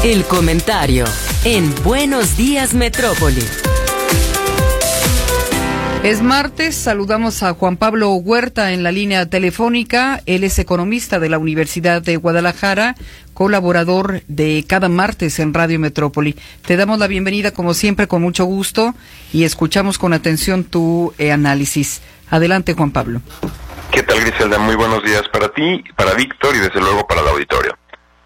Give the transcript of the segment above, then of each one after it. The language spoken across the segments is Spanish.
El comentario en Buenos Días Metrópoli. Es martes, saludamos a Juan Pablo Huerta en la línea telefónica. Él es economista de la Universidad de Guadalajara, colaborador de cada martes en Radio Metrópoli. Te damos la bienvenida como siempre con mucho gusto y escuchamos con atención tu análisis. Adelante, Juan Pablo. ¿Qué tal, Griselda? Muy buenos días para ti, para Víctor y desde luego para el auditorio.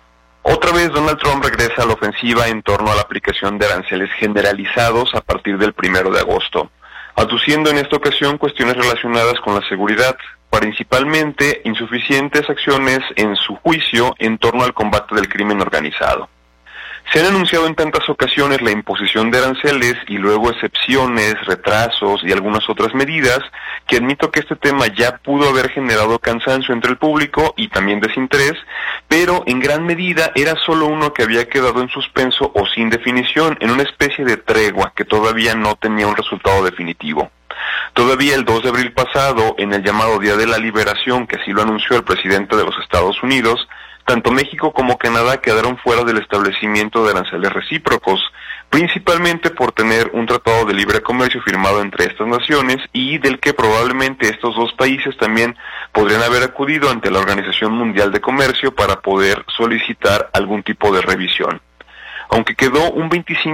Otra vez Donald Trump regresa a la ofensiva en torno a la aplicación de aranceles generalizados a partir del 1 de agosto, aduciendo en esta ocasión cuestiones relacionadas con la seguridad, principalmente insuficientes acciones en su juicio en torno al combate del crimen organizado. Se han anunciado en tantas ocasiones la imposición de aranceles y luego excepciones, retrasos y algunas otras medidas que admito que este tema ya pudo haber generado cansancio entre el público y también desinterés, pero en gran medida era solo uno que había quedado en suspenso o sin definición, en una especie de tregua que todavía no tenía un resultado definitivo. Todavía el 2 de abril pasado, en el llamado Día de la Liberación, que así lo anunció el presidente de los Estados Unidos, tanto México como Canadá quedaron fuera del establecimiento de aranceles recíprocos, principalmente por tener un tratado de libre comercio firmado entre estas naciones y del que probablemente estos dos países también podrían haber acudido ante la Organización Mundial de Comercio para poder solicitar algún tipo de revisión. Aunque quedó un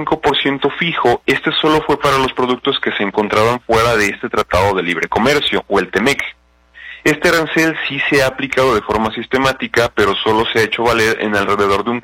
25% fijo, este solo fue para los productos que se encontraban fuera de este Tratado de Libre Comercio, o el TEMEC. Este arancel sí se ha aplicado de forma sistemática, pero solo se ha hecho valer en alrededor de un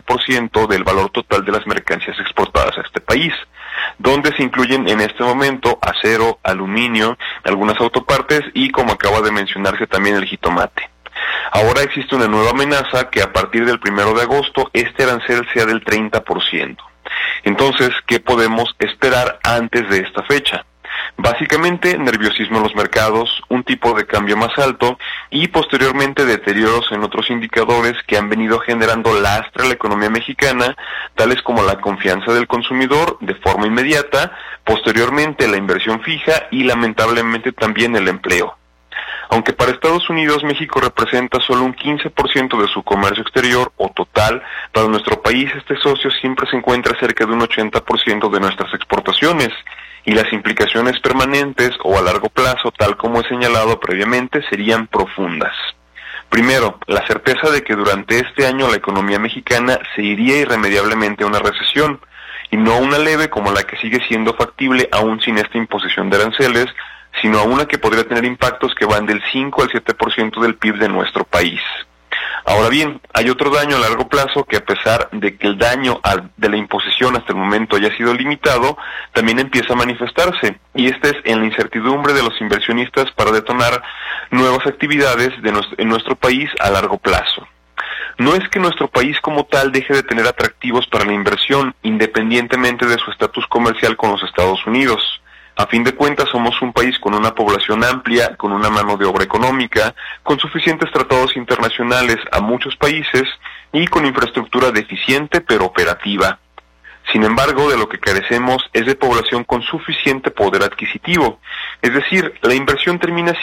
14% del valor total de las mercancías exportadas a este país, donde se incluyen en este momento acero, aluminio, algunas autopartes y, como acaba de mencionarse, también el jitomate. Ahora existe una nueva amenaza que a partir del 1 de agosto este arancel sea del 30%. Entonces, ¿qué podemos esperar antes de esta fecha? Básicamente, nerviosismo en los mercados, un tipo de cambio más alto y posteriormente deterioros en otros indicadores que han venido generando lastre a la economía mexicana, tales como la confianza del consumidor de forma inmediata, posteriormente la inversión fija y lamentablemente también el empleo. Aunque para Estados Unidos México representa solo un 15% de su comercio exterior o total, para nuestro país este socio siempre se encuentra cerca de un 80% de nuestras exportaciones, y las implicaciones permanentes o a largo plazo, tal como he señalado previamente, serían profundas. Primero, la certeza de que durante este año la economía mexicana se iría irremediablemente a una recesión, y no una leve como la que sigue siendo factible aún sin esta imposición de aranceles, sino a una que podría tener impactos que van del 5 al 7% del PIB de nuestro país. Ahora bien, hay otro daño a largo plazo que, a pesar de que el daño de la imposición hasta el momento haya sido limitado, también empieza a manifestarse, y este es en la incertidumbre de los inversionistas para detonar nuevas actividades en nuestro país a largo plazo. No es que nuestro país como tal deje de tener atractivos para la inversión, independientemente de su estatus comercial con los Estados Unidos. A fin de cuentas, somos un país con una población amplia, con una mano de obra económica, con suficientes tratados internacionales a muchos países y con infraestructura deficiente pero operativa. Sin embargo, de lo que carecemos es de población con suficiente poder adquisitivo. Es decir, la inversión termina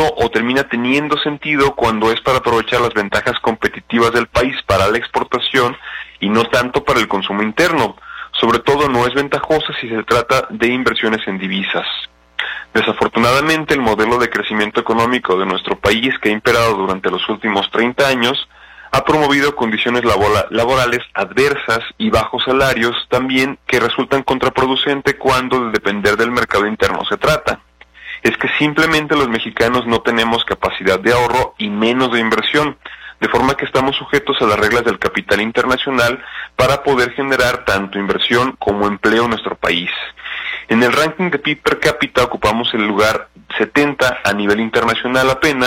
teniendo sentido cuando es para aprovechar las ventajas competitivas del país para la exportación y no tanto para el consumo interno. Sobre todo no es ventajosa si se trata de inversiones en divisas. Desafortunadamente, el modelo de crecimiento económico de nuestro país, que ha imperado durante los últimos 30 años, ha promovido condiciones laborales adversas y bajos salarios también que resultan contraproducentes cuando de depender del mercado interno se trata. Es que simplemente los mexicanos no tenemos capacidad de ahorro y menos de inversión, de forma que estamos sujetos a las reglas del capital internacional para poder generar tanto inversión como empleo en nuestro país. En el ranking de PIB per cápita ocupamos el lugar 70 a nivel internacional apenas,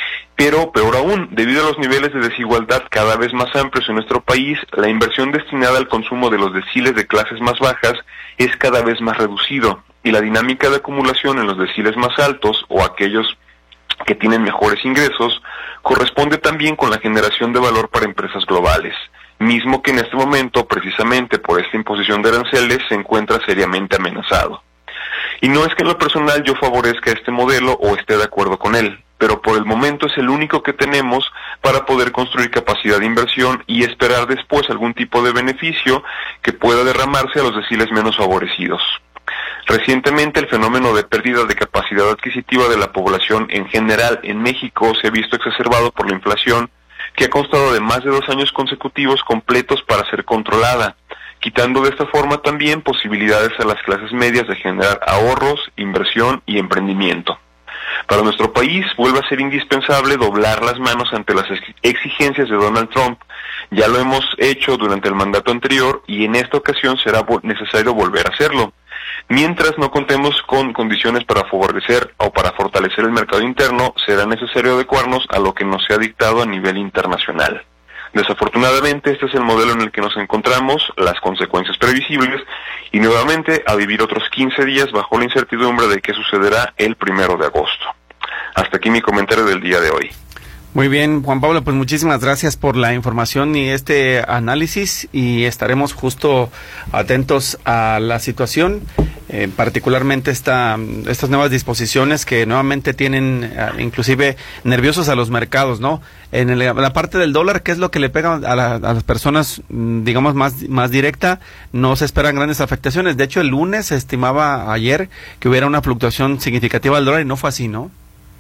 pero peor aún, debido a los niveles de desigualdad cada vez más amplios en nuestro país, la inversión destinada al consumo de los deciles de clases más bajas es cada vez más reducido, y la dinámica de acumulación en los deciles más altos o aquellos que tienen mejores ingresos, corresponde también con la generación de valor para empresas globales, mismo que en este momento, precisamente por esta imposición de aranceles, se encuentra seriamente amenazado. Y no es que en lo personal yo favorezca este modelo o esté de acuerdo con él, pero por el momento es el único que tenemos para poder construir capacidad de inversión y esperar después algún tipo de beneficio que pueda derramarse a los deciles menos favorecidos. Recientemente el fenómeno de pérdida de capacidad adquisitiva de la población en general en México se ha visto exacerbado por la inflación, que ha constado de más de 2 años consecutivos completos para ser controlada, quitando de esta forma también posibilidades a las clases medias de generar ahorros, inversión y emprendimiento. Para nuestro país vuelve a ser indispensable doblar las manos ante las exigencias de Donald Trump. Ya lo hemos hecho durante el mandato anterior y en esta ocasión será necesario volver a hacerlo. Mientras no contemos con condiciones para favorecer o para fortalecer el mercado interno, será necesario adecuarnos a lo que nos sea dictado a nivel internacional. Desafortunadamente, este es el modelo en el que nos encontramos, las consecuencias previsibles, y nuevamente a vivir otros 15 días bajo la incertidumbre de qué sucederá el 1 de agosto. Hasta aquí mi comentario del día de hoy. Muy bien, Juan Pablo, pues muchísimas gracias por la información y este análisis, y estaremos justo atentos a la situación, particularmente estas nuevas disposiciones que nuevamente tienen inclusive nerviosos a los mercados, ¿no? En la parte del dólar, ¿qué es lo que le pega a las personas, digamos, más directa? No se esperan grandes afectaciones. De hecho, el lunes se estimaba ayer que hubiera una fluctuación significativa del dólar y no fue así, ¿no?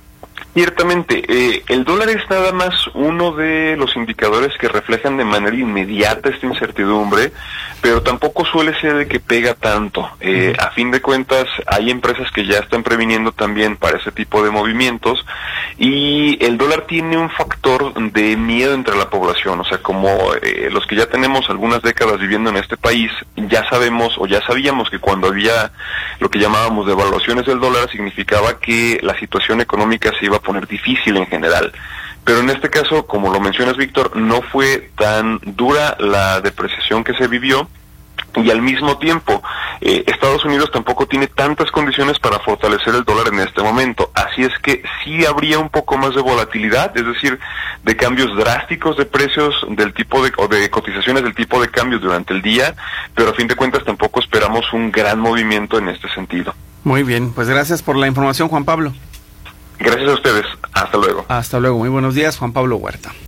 Ciertamente, el dólar es nada más uno de los indicadores que reflejan de manera inmediata esta incertidumbre, pero tampoco suele ser de que pega tanto. A fin de cuentas, hay empresas que ya están previniendo también para ese tipo de movimientos, y el dólar tiene un factor de miedo entre la población. O sea, como los que ya tenemos algunas décadas viviendo en este país, ya sabemos o ya sabíamos que cuando había lo que llamábamos devaluaciones del dólar, significaba que la situación económica se iba a poner difícil en general. Pero en este caso, como lo mencionas, Víctor, no fue tan dura la depreciación que se vivió, y al mismo tiempo Estados Unidos tampoco tiene tantas condiciones para fortalecer el dólar en este momento. Así es que sí habría un poco más de volatilidad, es decir, de cambios drásticos de precios del tipo o de cotizaciones del tipo de cambio durante el día, pero a fin de cuentas tampoco esperamos un gran movimiento en este sentido. Muy bien, pues gracias por la información, Juan Pablo. Gracias a ustedes. Hasta luego. Hasta luego. Muy buenos días, Juan Pablo Huerta.